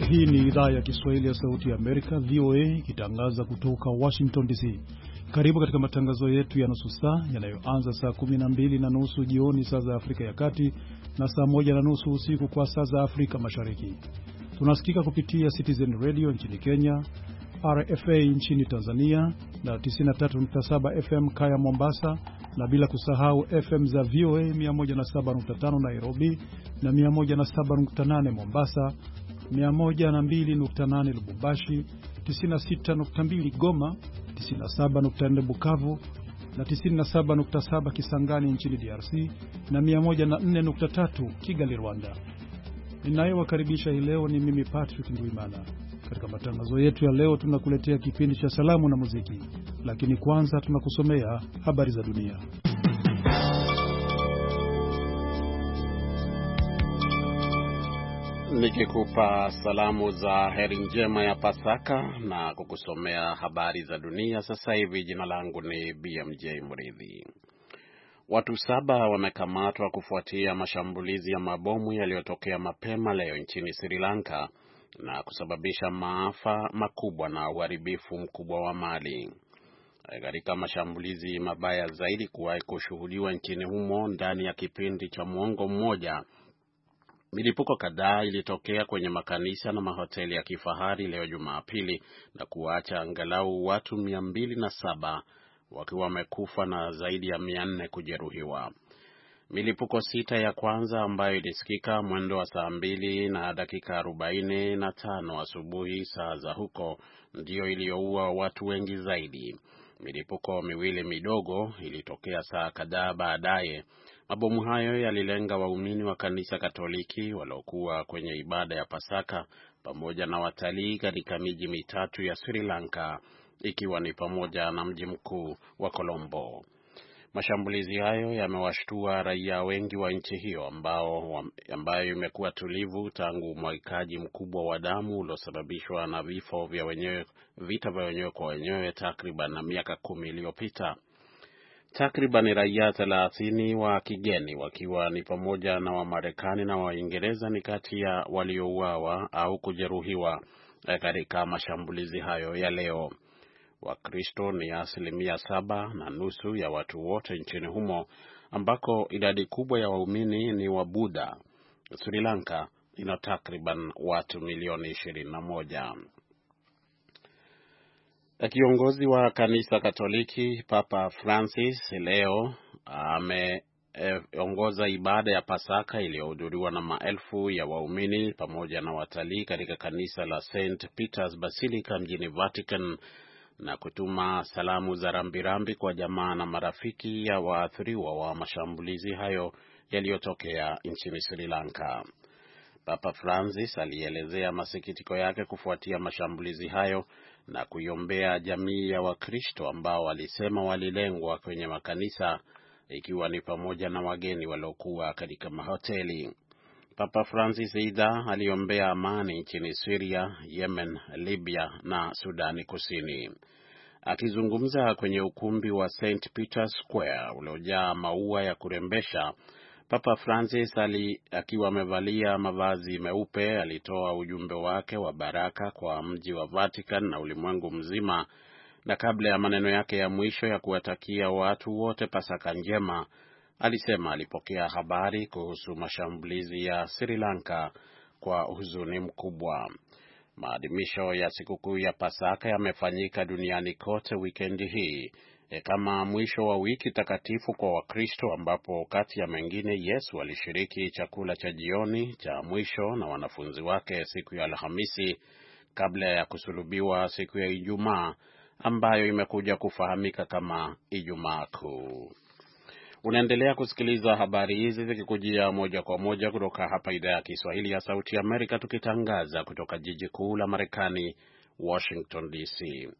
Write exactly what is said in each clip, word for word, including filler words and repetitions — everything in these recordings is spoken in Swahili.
Hii ni idhaa ya Kiswahili ya Sauti ya Amerika, V O A, ikitangaza kutoka Washington D C. Karibu katika matangazo yetu ya nusu saa yanayoanza saa kumi na mbili na nusu jioni saa za Afrika ya Kati na saa moja na nusu usiku kwa saa za Afrika Mashariki. Tunasikika kupitia Citizen Radio nchini Kenya, R F A nchini Tanzania na tisini na tatu nukta saba F M Kaya Mombasa, na bila kusahau F M za V O A mia moja na saba nukta tano Nairobi na mia moja na saba nukta nane Mombasa, mia moja na mbili nukta nane Lubumbashi, tisini na sita nukta mbili Goma, tisini na saba nukta nne Bukavu na tisini na saba nukta saba Kisangani nchini D R C na mia moja na nne nukta tatu Kigali, Rwanda. Ninayewakaribisha hii leo ni mimi Patrick Ndwimana. Katika matangazo yetu ya leo tunakuletea kipindi cha salamu na muziki, lakini kwanza tunakusomea habari za dunia. Nikikupa salamu za heri njema ya Pasaka na kukusomea habari za dunia sasa hivi. Jina langu ni B M J Mridhi. Watu saba wamekamatwa kufuatia mashambulizi ya mabomu yaliyotokea mapema leo nchini Sri Lanka na kusababisha maafa makubwa na uharibifu mkubwa wa mali. Katika mashambulizi mabaya zaidi kuwahi kushuhudiwa nchini humo ndani ya kipindi cha muongo mmoja, milipuko kadhaa ilitokea kwenye makanisa na mahoteli ya kifahari leo Jumapili na kuacha angalau watu mia mbili na saba wakiwa wamekufa na zaidi ya mia nne kujeruhiwa. Milipuko sita ya kwanza ambayo ilisikika mwendo wa saa mbili na dakika arobaini na tano asubuhi saa za huko ndio iliyoua watu wengi zaidi. Milipuko miwili midogo ilitokea saa kadhaa baadaye. Mabomu hayo yalilenga waumini wa kanisa Katoliki waliokuwa kwenye ibada ya Pasaka pamoja na watalii katika miji mitatu ya Sri Lanka, ikiwa ni pamoja na mji mkuu wa Colombo. Mashambulizi hayo yamewashtua raia wengi wa nchi hiyo ambao ambayo imekuwa tulivu tangu umwagikaji mkubwa wa damu uliosababishwa na vifo vya wenyewe vita vya wenyewe kwa wenyewe takriban na miaka kumi iliyopita. Takriban raia thelathini wa kigeni wakiwa ni pamoja na wa Marekani na Waingereza ni kati ya waliouawa au kujeruhiwa katika mashambulizi hayo ya leo. Wakristo ni asilimia saba na nusu ya watu wote nchini humo, ambako idadi kubwa ya waumini ni wa Buddha. Sri Lanka ina takriban watu milioni ishirini na moja. Kiongozi wa kanisa Katoliki Papa Francis leo ameongoza ibada ya Pasaka iliyohudhuriwa na maelfu ya waumini pamoja na watalii katika kanisa la Saint Peter's Basilica mjini Vatican na kutuma salamu za rambirambi kwa jamaa na marafiki ya waathiriwa wa mashambulizi hayo yaliyotokea nchini Sri Lanka. Papa Francis alielezea masikitiko yake kufuatia mashambulizi hayo na kuiombea jamii ya Wakristo ambao walisema walilengwa kwenye makanisa, ikiwa ni pamoja na wageni waliokuwa katika mahoteli. Papa Francis aidha aliombea amani nchini Syria, Yemen, Libya na Sudani Kusini. Akizungumza kwenye ukumbi wa Saint Peter's Square uliojaa maua ya kurembesha, Papa Francis ali, akiwa amevalia mavazi meupe, alitoa ujumbe wake wa baraka kwa mji wa Vatican na ulimwengu mzima, na kabla ya maneno yake ya mwisho ya kuwatakia watu wote Pasaka njema, alisema alipokea habari kuhusu mashambulizi ya Sri Lanka kwa huzuni mkubwa. Maadhimisho ya sikukuu ya Pasaka yamefanyika duniani kote wikendi hii e kama mwisho wa wiki takatifu kwa Wakristo, ambapo kati ya mengine Yesu alishiriki chakula cha jioni cha mwisho na wanafunzi wake siku ya Alhamisi kabla ya kusulubiwa siku ya Ijumaa, ambayo imekuja kufahamika kama Ijumaa Kuu. Unaendelea kusikiliza habari hizi zikikujia moja kwa moja kutoka hapa idhaa ya Kiswahili ya Sauti ya Amerika, tukitangaza kutoka jiji kuu la Marekani, Washington D C.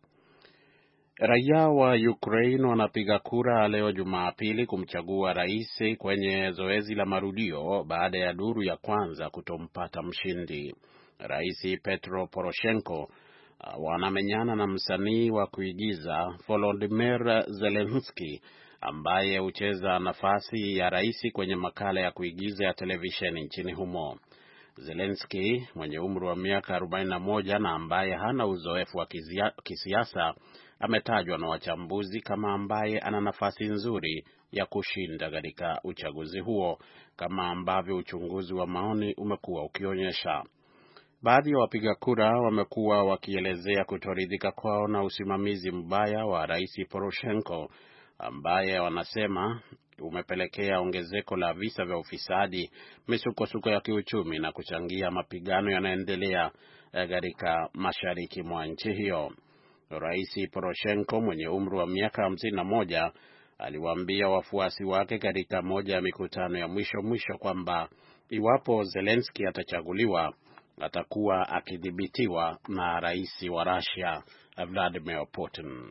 Raia wa Ukraine wanapiga kura leo Jumapili kumchagua rais kwenye zoezi la marudio baada ya duru ya kwanza kutompata mshindi. Rais Petro Poroshenko wanamenyana na msanii wa kuigiza Volodymyr Zelensky ambaye hucheza nafasi ya rais kwenye makala ya kuigiza ya televisheni nchini humo. Zelensky mwenye umri wa miaka arobaini na moja na ambaye hana uzoefu wa kisiasa ametajwa na wachambuzi kama ambaye ana nafasi nzuri ya kushinda katika uchaguzi huo, kama ambavyo uchunguzi wa maoni umekuwa ukionyesha. Baadhi ya wapiga kura wamekuwa wakielezea kutoridhika kwao na usimamizi mbaya wa Rais Poroshenko, ambaye wanasema umepelekea ongezeko la visa vya ufisadi, misukosuko ya kiuchumi na kuchangia mapigano yanayoendelea katika mashariki mwa nchi hiyo. Rais Poroshenko mwenye umri wa miaka hamsini na moja aliwaambia wafuasi wake katika moja ya mikutano ya mwisho mwisho kwamba iwapo Zelensky atachaguliwa atakuwa akidhibitiwa na rais wa Russia Vladimir Putin.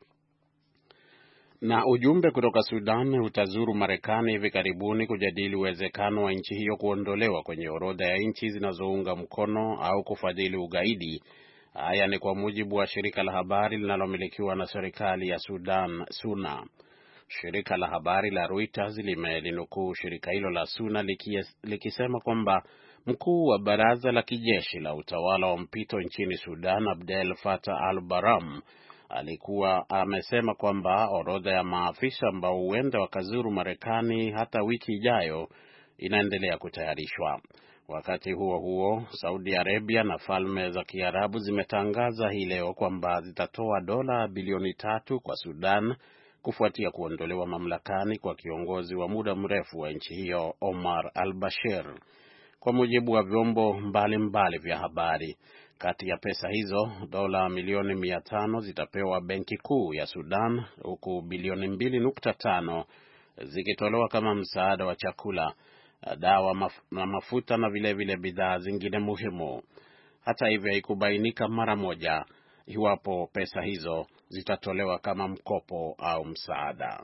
Na ujumbe kutoka Sudan utazuru Marekani hivi karibuni kujadili uwezekano wa nchi hiyo kuondolewa kwenye orodha ya nchi zinazounga mkono au kufadhili ugaidi. Haya ni kwa mujibu wa shirika la habari linalomilikiwa na serikali ya Sudan, SUNA. Shirika la habari la Reuters limelinukuu shirika hilo la SUNA likisema kwamba mkuu wa baraza la kijeshi la utawala wa mpito nchini Sudan, Abdel Fattah al-Burhan, alikuwa amesema kwamba orodha ya maafisa ambao huenda wakazuru Marekani hata wiki ijayo inaendelea kutayarishwa. Wakati huo huo, Saudi Arabia na Falme za Kiarabu zimetangaza hii leo kwamba zitatoa dola bilioni tatu kwa Sudan kufuatia kuondolewa mamlakani kwa kiongozi wa muda mrefu wa nchi hiyo Omar al-Bashir. Kwa mujibu wa vyombo mbalimbali vya habari, kati ya pesa hizo dola milioni mia tano zitapewa benki kuu ya Sudan, huku bilioni mbili nukta tano zikitolewa kama msaada wa chakula, dawa maf na mafuta na vile vile bidhaa zingine muhimu. Hata hivyo, haikubainika mara moja iwapo pesa hizo zitatolewa kama mkopo au msaada.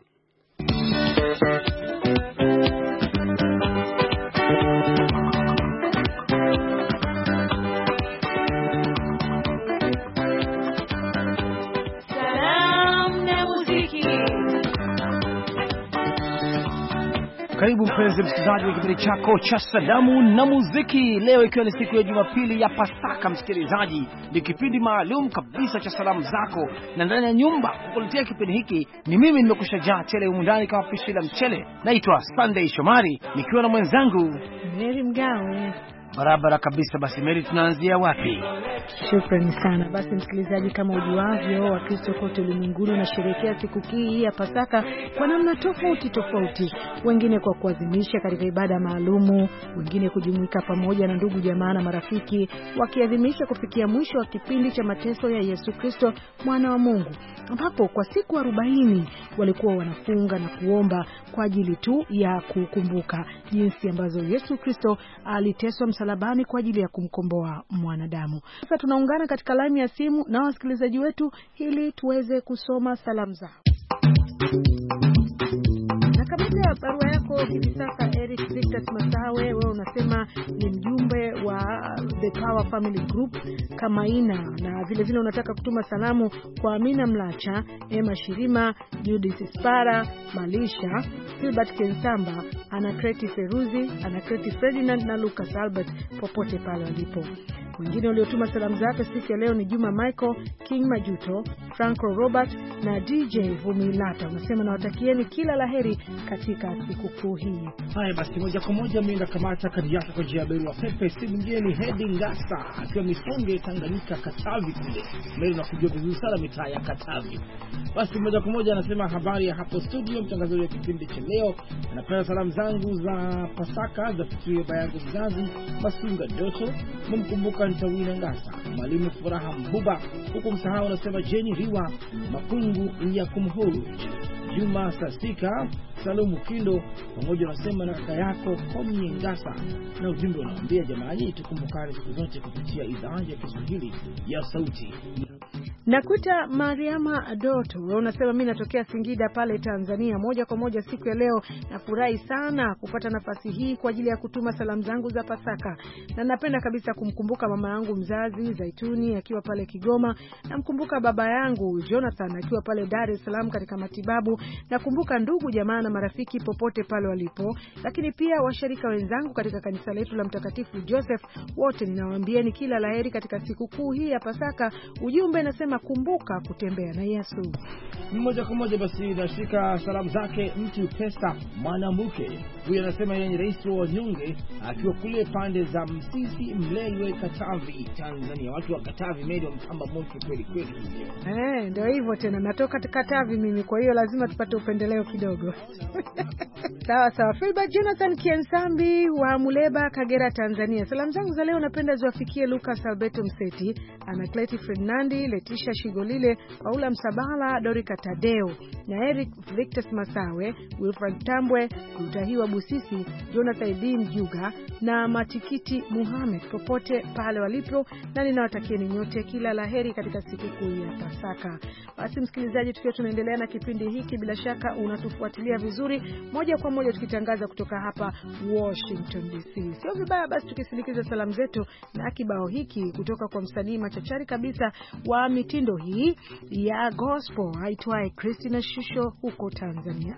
Karibu mpenzi msikilizaji wa kipindi chako cha Salamu na Muziki. Leo ikiwa ni siku ya Jumapili ya Pasaka, msikilizaji, ni kipindi maalum kabisa cha salamu zako, na ndani ya nyumba kukuletea kipindi hiki ni mimi nimekushajaa tele humu ndani kama pishi la mchele. Naitwa Sunday Shomari nikiwa na mwenzangu Mary Mgawe. Barabara kabisa. Basi Mary, tunaanzia wapi? Shukrani sana. Basi msikilizaji, kama ujuavyo, Wakristo kote ulimwenguni wanasherehekea siku hii ya Pasaka kwa namna tofauti tofauti. Wengine kwa kuadhimisha katika ibada maalumu, wengine kujumuika pamoja na ndugu jamaa na marafiki wakiadhimisha kufikia mwisho wa kipindi cha mateso ya Yesu Kristo mwana wa Mungu, ambapo kwa siku arobaini walikuwa wanafunga na kuomba kwa ajili tu ya kukumbuka jinsi ambazo Yesu Kristo aliteswa msalabani kwa ajili ya kumkomboa mwanadamu. Sasa tunaungana katika laini ya simu na wasikilizaji wetu ili tuweze kusoma salamu zao. Na kabla barua yako hivi sasa, Eric Victor Masawe, wewe unasema ni mjumbe wa The Power Family Group Kamaina, na vile vile unataka kutuma salamu kwa Amina Mlacha, Emma Shirima, Judith Spara, Malisha, Philbert Kensamba, Anakreti Feruzi, Anakreti Ferdinand na Lucas Albert popote pale walipo. Wengine waliotuma salamu zake siku ya leo ni Juma Michael, King Majuto, Franco Robert na D J Vumilata. Unasema nawatakieni kila laheri katika siku kuu hii. Haya basi, moja kwa moja mimi nakamata kadi yako kwa njia ya barua pepe. Si mwingine ni Hedi Ngasa akiwa Misonge, Tanganyika, Katavi kule. Mimi nakujua vizuri sana mitaa ya Katavi. Basi moja kwa moja anasema habari ya hapo studio, mtangazaji wa kipindi cha leo. Napenda salamu zangu za Pasaka za fikiria bayangu mzazi Masunga Doto, mkumbuka Ntawina Ngasa, Mwalimu Furaha Mbuba, huku msahau anasema Jenny Riwa, Makungu ya Kumhuru, Juma Sasika, Salumu Kindo, pamoja nasema na kaka yako Komye Ngasa. Na ujumbe unaambia jamani, tukumbukane siku zote kupitia idhaa ya Kiswahili ya Sauti. Nakuta Mariama Doto, unasema mimi natokea Singida pale Tanzania. Moja kwa moja siku ya leo nafurahi sana kupata nafasi hii kwa ajili ya kutuma salamu zangu za Pasaka. Na napenda kabisa kumkumbuka mama yangu mzazi Zaituni akiwa pale Kigoma. Namkumbuka baba yangu Jonathan akiwa pale Dar es Salaam katika matibabu. Nakumbuka ndugu jamaa na marafiki popote pale walipo. Lakini pia washirika wenzangu katika kanisa letu la Mtakatifu Joseph, wote ninawaambieni kila laheri katika siku kuu hii ya Pasaka. Ujumbe nasema kumbuka kutembea na Yesu. Mmoja kwa moja basi nashika salamu zake mtu pesa mwanamke. Huyu anasema yeye ni rais wa wanyonge akiwa kule pande za Msisi, Mlelwe, Katavi, Tanzania. Watu wa Katavi meli wa mpamba moto kweli kweli. Eh, ndio hivyo tena, natoka Katavi mimi, kwa hiyo lazima tupate upendeleo kidogo. Sawa sawa. Fiba Jonathan Kiensambi wa Muleba, Kagera, Tanzania. Salamu zangu za leo napenda ziwafikie Lucas Alberto Mseti, Anakleti Fernandi, Letisha Shigolile, Paula Msabala, Dorika Tadeo, na Eric Victor Masawe, Wilfred Tambwe, Kutahiwa Busisi, Jonathan D. Mjuga na Matikiti Muhammad popote pale walipo, na ninawatakieni nyote kila laheri katika siku kuu ya Pasaka. Basi msikilizaji, tukiwa tunaendelea na kipindi hiki, bila shaka unatufuatilia vizuri moja kwa moja tukitangaza kutoka hapa Washington D C. Sio vibaya basi tukisindikiza salamu zetu na kibao hiki kutoka kwa msanii machachari kabisa wa mitindo hii ya gospel aitwaye Christina Shusho huko Tanzania.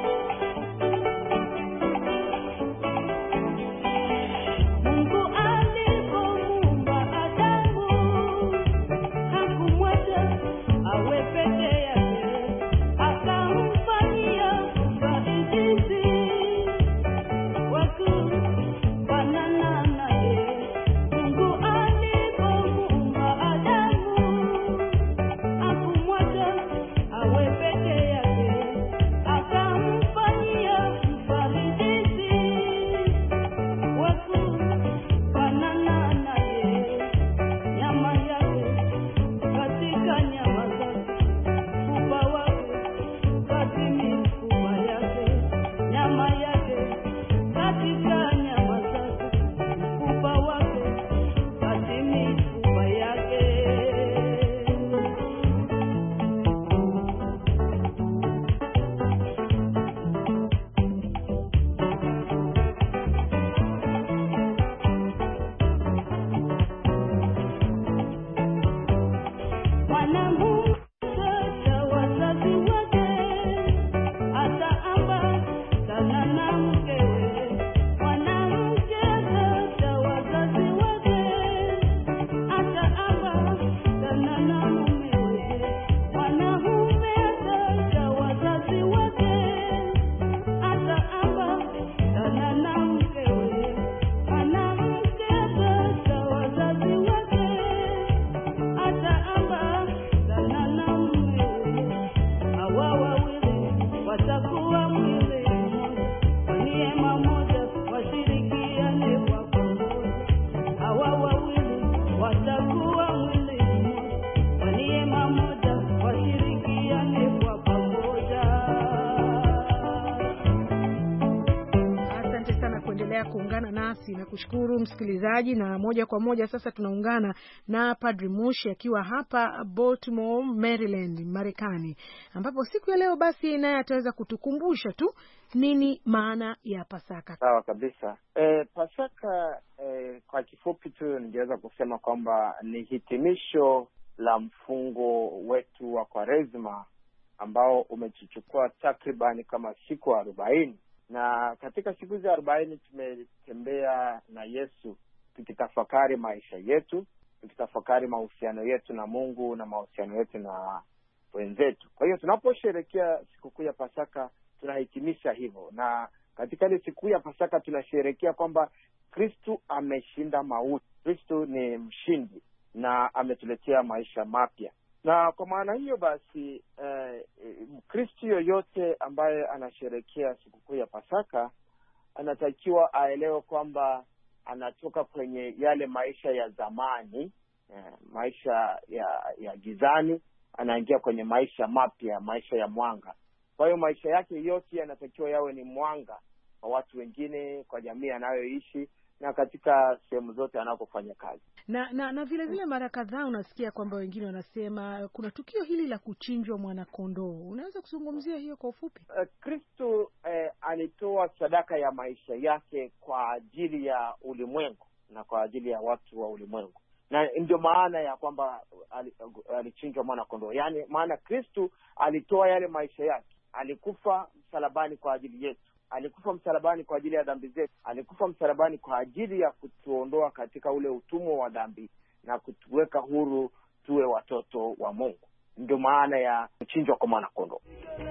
Kuungana nasi na kushukuru msikilizaji, na moja kwa moja sasa tunaungana na Padri Mushi akiwa hapa Baltimore, Maryland, Marekani, ambapo siku ya leo basi naye ataweza kutukumbusha tu nini maana ya Pasaka. Sawa kabisa. E, Pasaka e, kwa kifupi tu ningeweza kusema kwamba ni hitimisho la mfungo wetu wa Kwaresma ambao umechuchukua takribani kama siku arobaini. Na katika siku hizi arobaini tumetembea na Yesu tukitafakari maisha yetu, tukitafakari mahusiano yetu na Mungu na mahusiano yetu na wenzetu. Kwa hiyo tunaposherehekea sikukuu ya Pasaka tunahitimisha hivyo, na katika ile siku ya Pasaka tunasherehekea kwamba Kristo ameshinda mauti. Kristo ni mshindi na ametuletea maisha mapya. Na kwa maana hiyo basi eh, Mkristo yoyote ambaye anasherehekea sikukuu ya Pasaka anatakiwa aelewe kwamba anatoka kwenye yale maisha ya zamani, eh, maisha ya ya gizani, anaingia kwenye maisha mapya, maisha ya mwanga. Kwa hiyo maisha yake yote yanatakiwa yawe ni mwanga kwa watu wengine, kwa jamii anayoishi, na katika sehemu zote anapofanya kazi. Na na, na vile vile mara kadhaa unasikia kwamba wengine wanasema kuna tukio hili la kuchinjwa mwanakondoo. Unaweza kuzungumzia hiyo kwa ufupi? Uh, Kristo eh, alitoa sadaka ya maisha yake kwa ajili ya ulimwengu na kwa ajili ya watu wa ulimwengu, na ndio maana ya kwamba alichinjwa mwanakondoo. Yaani maana Kristo alitoa yale maisha yake, alikufa msalabani kwa ajili yetu, alikufa msalabani kwa ajili ya dhambi zetu, alikufa msalabani kwa ajili ya kutuondoa katika ule utumwa wa dhambi na kutuweka huru tuwe watoto wa Mungu. Ndio maana ya kuchinjwa kwa mwanakondoo.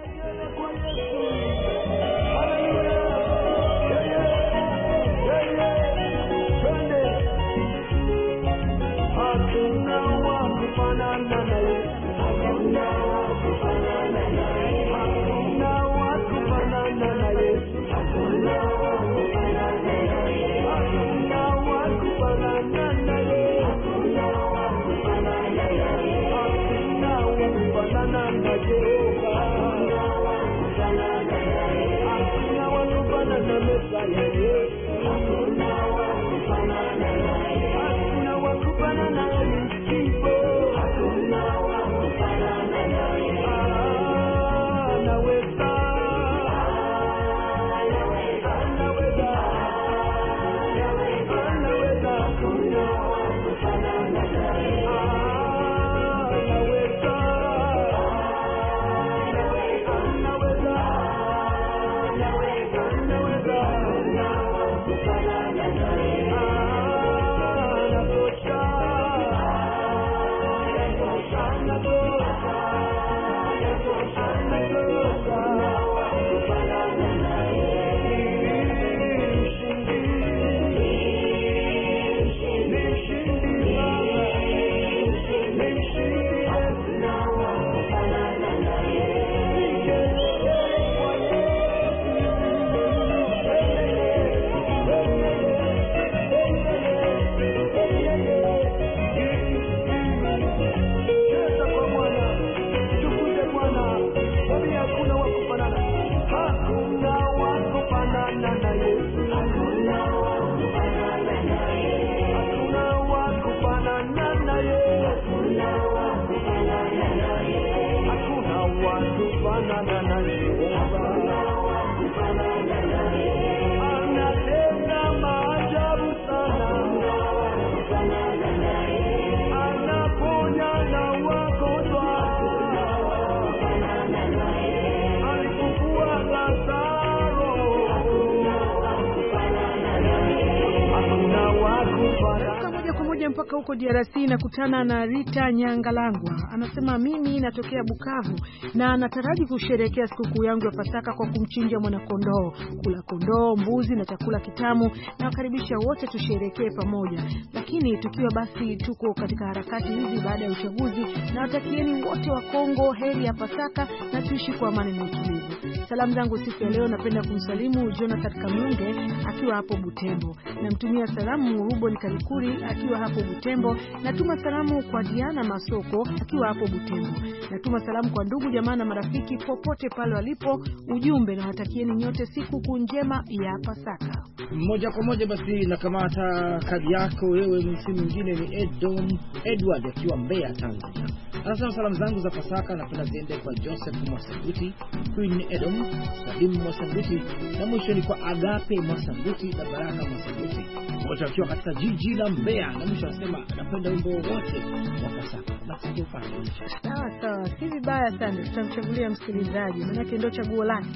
Mpaka huko D R C nakutana na Rita Nyangalangwa. Anasema mimi natokea Bukavu na nataraji kusherehekea sikukuu yangu ya Pasaka kwa kumchinja mwanakondoo, kula kondoo, mbuzi na chakula kitamu, na wakaribisha wote tusherehekee pamoja. Lakini tukiwa basi tuko katika harakati hizi baada ya uchaguzi, na watakieni wote wa Kongo heri ya Pasaka na tuishi kwa amani na utulivu. Salamu zangu siku ya leo napenda kumsalimu Jonathan Kamunge akiwa hapo Butembo. Namtumia salamu Rubon Kalikuri akiwa hapo Butembo. Natuma salamu kwa Diana Masoko akiwa hapo Butembo. Natuma salamu kwa ndugu jamaa na marafiki popote pale walipo. Ujumbe na watakieni nyote siku njema ya Pasaka. Moja kwa moja basi nakamata kadi yako wewe, msimu mwingine ni Edom Edward akiwa Mbeya, Tanzania. Sasa salamu zangu za Pasaka napenda ziende kwa Joseph Mwasanguti, Queen Edom, Salim Mwasanguti, na mwisho ni kwa Agape Mwasanguti na Baraka Mwasanguti, wote wakiwa katika jiji la Mbeya. Na mwisho anasema napenda wimbo wote wa Pasaka. Basi ndio pale. Sawa sawa, si vibaya sana, tutamchagulia msikilizaji, maana yake ndio chaguo lake.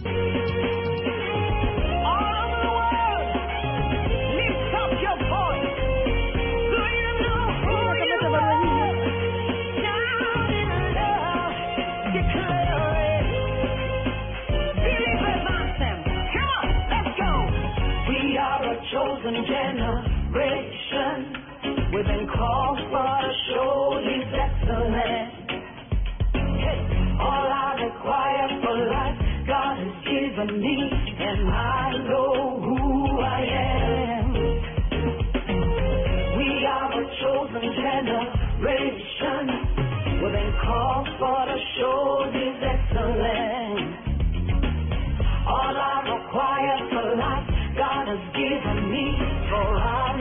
Chosen generation, we've been called for to show His excellence. Hey, all I require for life, God has given me, and I know who I am. We are a chosen generation, we've been called for to show His excellence. All I require for life, God has given me, for I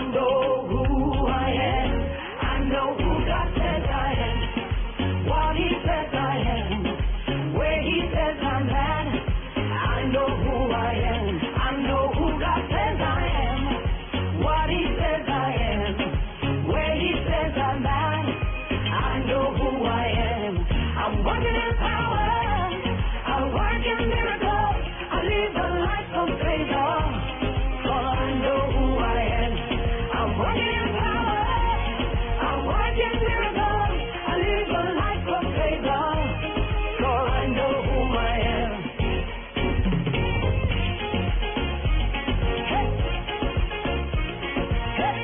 says I'm bad, I know who I am. I know who God says I am. What He says I am. Where He says I'm bad, I know who I am. I'm working in power. I work in miracles. I live a life of favor. For I know who I am. I'm working in power. I work in miracles. I live a life of favor. For I know who I am. Hey. Hey.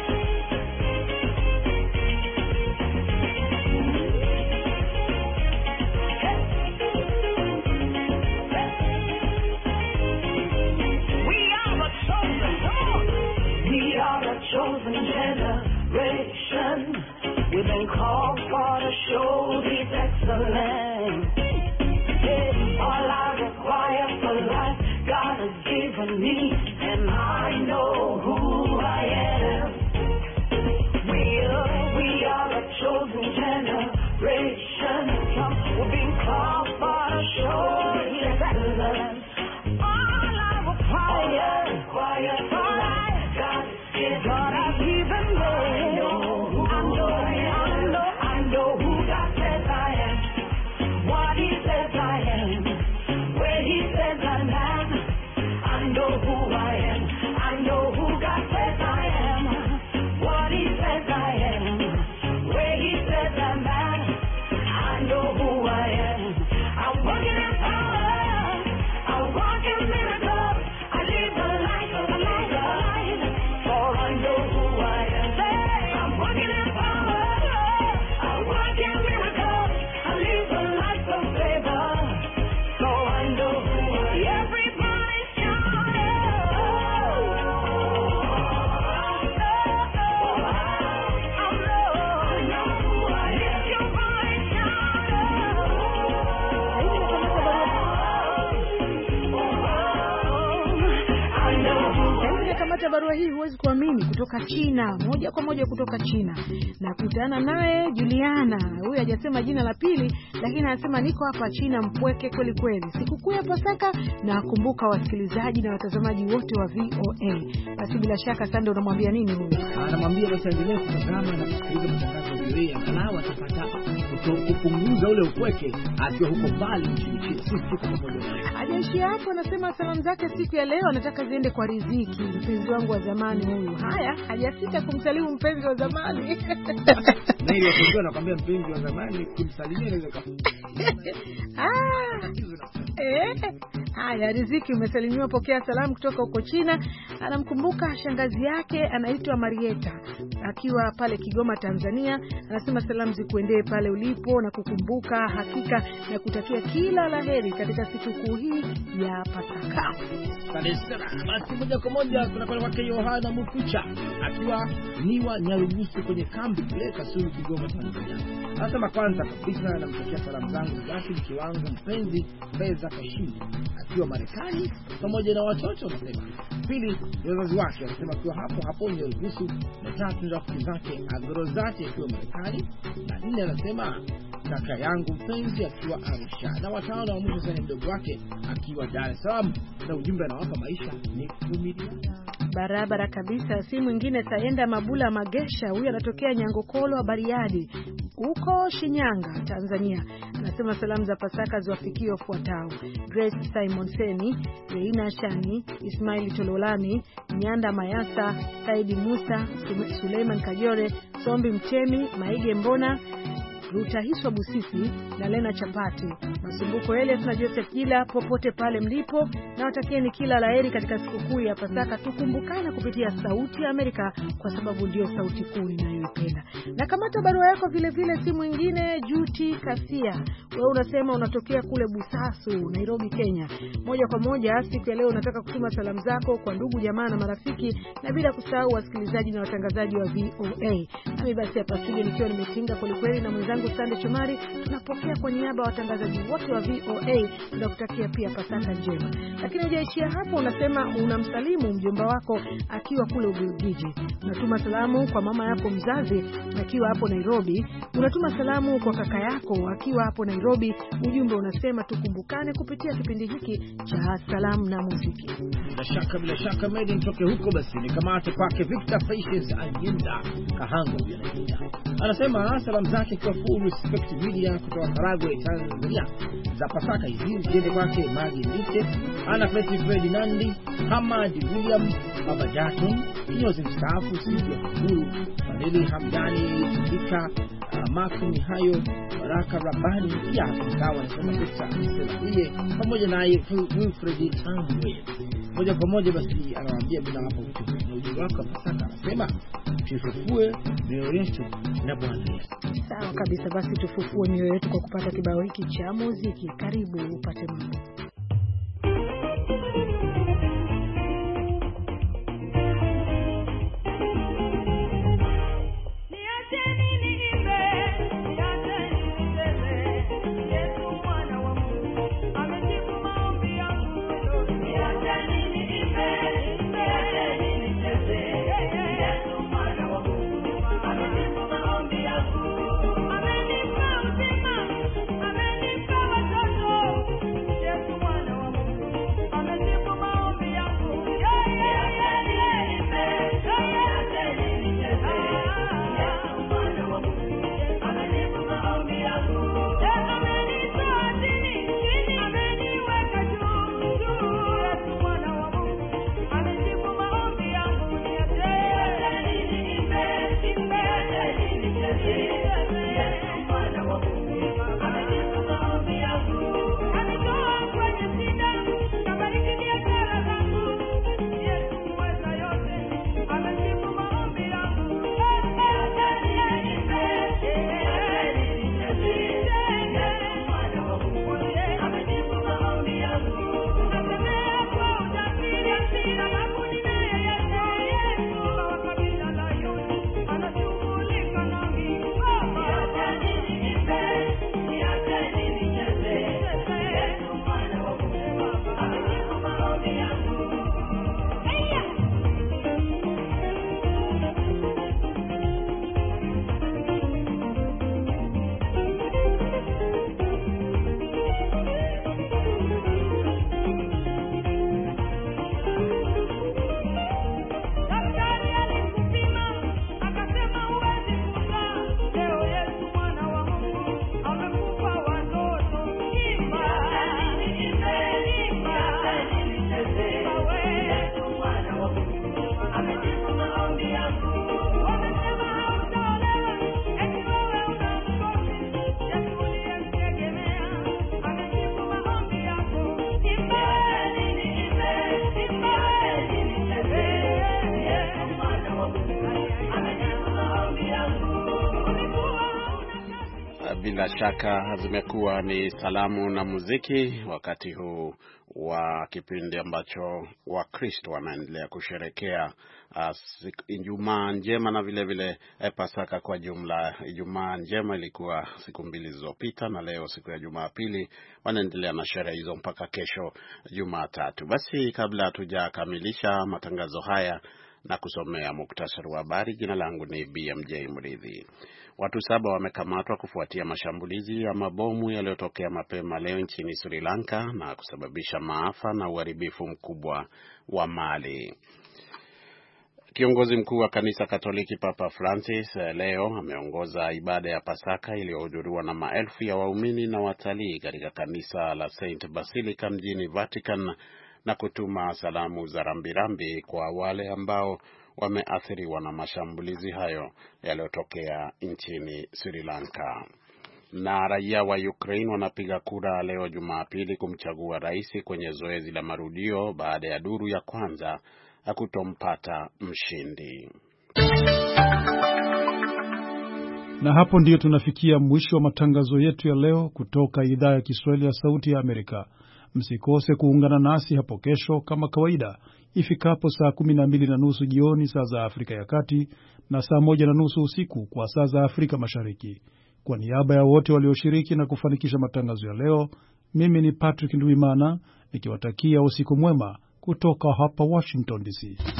Chosen generation, we've been called for to show He's excellent. Yeah, all I require for life, God has given me, and I know who I am. We are, we are a chosen generation. We've been called for to show He's excellent. All I require, require for life, God has God has given me. I know, I know, I know, I know who God says I am. What He says I am. Where He says I'm at. I know who I am. I know who God says I am. What He says I am. Where He says I'm at. I know who I am. I'm working in power. I walk in miracles. I live a life of life. For I know who I am. I'm working in power. I work in miracles. I live a life of favor. So I know who I am. Everybody shout out. I know who I am. If your body shout out. I know who I am. Kamata barua hii huwezi kuamini, kutoka China, moja kwa moja kutoka China. Na kutana naye Juliana. Huyu hajasema jina la pili, lakini anasema niko hapa China mpweke kweli kweli. Sikukuu ya Pasaka na kumbuka wasikilizaji na watazamaji wote wa V O A. Basi bila shaka Sande unamwambia nini huyu? Anamwambia basi endelee kutazama na kusikiliza matangazo ya V O A, angalau atapata kupunguza ule upweke akiwa huko mbali nchini China. Sisi tuko pamoja naye. Hajaishia hapo, anasema salamu zake siku ya leo anataka ziende kwa Riziki, mpenzi wangu wa zamani huyu. Haya, hajasita kumsalimu mpenzi wa zamani. Na ile wapenzi anakuambia mpenzi wa zamani kumsalimia ile kwa. Ah. Eh. Haya, Riziki umesalimiwa, pokea salamu kutoka huko China. Anamkumbuka shangazi yake anaitwa Marieta akiwa pale Kigoma, Tanzania. Anasema salamu zikuendee pale ulipo na kukumbuka hakika na kutakia kila laheri katika sikukuu hii ya Pasaka. Basi moja kwa moja tunakwenda kwake Yohana Mukucha akiwa niwa Nyarugusu kwenye kambi ile Kasulu, Kigoma, Tanzania. Anasema kwanza kabisa namtakia salamu zangu basi mke wangu mpenzi Beza Kashinda akiwa Marekani pamoja na watoto wanasema. Pili ni wazazi wake, anasema akiwa hapo hapo Nyarugusu. Na tatu ni rafiki zake Agrozati akiwa Marekani. Na nne anasema kaka yangu mpenzi akiwa Arusha. Na watano na mwisho sana mdogo wake akiwa Dar es Salaam. Na ujumbe anawapa maisha ni kuvumiliana. Barabara kabisa. Si mwingine Sayenda Mabula Magesha, huyu anatokea Nyangokolo wa Bariadi huko Shinyanga, Tanzania. Anasema salamu za Pasaka ziwafikie wafuatao: Grace Simon Seni, Reina Shani, Ismail Tololani, Nyanda Mayasa, Saidi Musa, Suleiman Kajore, Sombi Mtemi, Maige Mbona, Rutahiswa Busisi na Lena Chapati. Masumbuko Elias na Joseph Jila popote pale mlipo, na watakieni kila laheri katika sikukuu ya Pasaka. Tukumbukana kupitia Sauti ya Amerika kwa sababu ndio sauti kuu ninayoipenda. Na kamata barua yako vile vile, si mwingine Juti Kasia. Wewe unasema unatokea kule Busasu, Nairobi, Kenya. Moja kwa moja siku ya leo unataka kutuma salamu zako kwa ndugu jamaa na marafiki, na bila kusahau wasikilizaji na watangazaji wa V O A. Nami basi hapa studio nikiwa nimetinga kweli kweli na mwenzangu mwenzangu Sande Shomari. Tunapokea kwa niaba ya watangazaji wote wa V O A, tunakutakia pia Pasaka njema. Lakini hujaishia hapo, unasema unamsalimu mjomba wako akiwa kule Ubelgiji. Unatuma salamu kwa mama yako mzazi akiwa hapo Nairobi. Unatuma salamu kwa kaka yako akiwa hapo Nairobi. Ujumbe unasema tukumbukane kupitia kipindi hiki cha salamu na muziki. Bila shaka bila shaka medi nitoke huko basi nikamate kwake Victor Faces Anyenda Kahango Bianahia. Anasema salamu zake kwa full respect media kutoka Karagwe Tanzania. Za Pasaka hizi ziende kwake Magi Nite, Ana Fletty Ferdinandi, Hamad William, Baba Jackson, kinyozi mstaafu Silvia Kuru, Fadeli Hamdani, Ika, uh, Mark Mihayo, Baraka Rabani, pia ingawa anasema Victor Mselaie, pamoja naye Wilfred Tangwe. Moja kwa moja basi anawaambia bila hapo vitu na ujumbe wako Pasaka, anasema tufufue mioyo yetu na Bwana Yesu. Sawa kabisa, basi tufufue mioyo yetu kwa kupata kibao hiki cha muziki. Karibu upate mambo. Bila shaka zimekuwa ni salamu na muziki wakati huu wa kipindi ambacho Wakristo wanaendelea kusherekea Ijumaa njema na vile vile eh, Pasaka kwa jumla. Ijumaa njema ilikuwa siku mbili zilizopita na leo siku ya Jumapili wanaendelea na sherehe hizo mpaka kesho Jumatatu. Basi kabla hatujakamilisha matangazo haya na kusomea muktasari wa habari, jina langu ni B M J Mridhi. Watu saba wamekamatwa kufuatia mashambulizi ya mabomu yaliyotokea mapema leo nchini Sri Lanka na kusababisha maafa na uharibifu mkubwa wa mali. Kiongozi mkuu wa kanisa Katoliki Papa Francis leo ameongoza ibada ya Pasaka iliyohudhuriwa na maelfu ya waumini na watalii katika kanisa la Saint Basilica mjini Vatican na kutuma salamu za rambirambi kwa wale ambao wameathiriwa na mashambulizi hayo yaliyotokea nchini Sri Lanka. Na raia wa Ukraine wanapiga kura leo Jumapili kumchagua rais kwenye zoezi la marudio baada ya duru ya kwanza kutompata mshindi. Na hapo ndiyo tunafikia mwisho wa matangazo yetu ya leo kutoka idhaa ya Kiswahili ya Sauti ya Amerika. Msikose kuungana nasi hapo kesho kama kawaida ifikapo saa kumi na mbili na nusu jioni saa za Afrika ya Kati na saa moja na nusu usiku kwa saa za Afrika Mashariki. Kwa niaba ya wote walioshiriki na kufanikisha matangazo ya leo, mimi ni Patrick Ndwimana nikiwatakia usiku mwema kutoka hapa Washington D C.